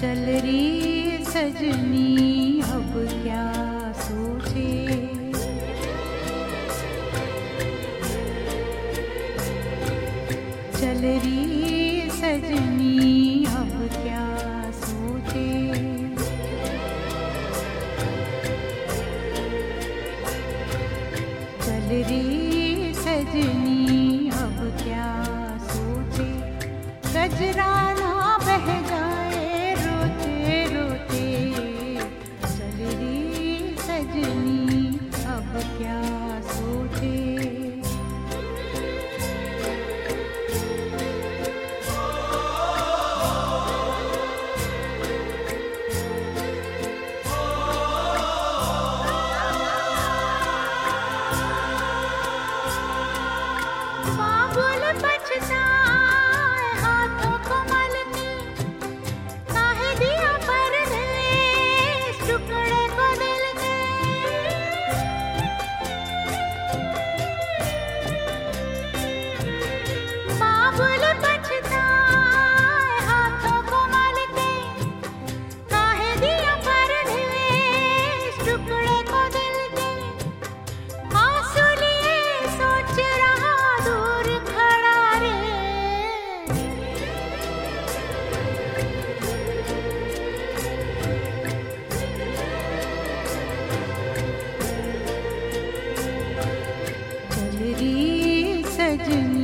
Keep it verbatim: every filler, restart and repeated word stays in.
चल रही सजनी अब क्या सोचे, चल रही सजनी अब क्या सोचे, चल रही सजनी अब क्या सोचे। गजराना बह जाए रोते रोते, चल रही सजनी अब क्या सोचे। बाबुल पछताए हाथों को मलते, काहे दिया परदेस टुकड़े को दिल के। बाबुल पछताए हाथों को मलते, काहे दिया परदेस टुकड़े को दिल के। आंसू लिए सोच रहा दूर खड़ा रे, चल रही सजनी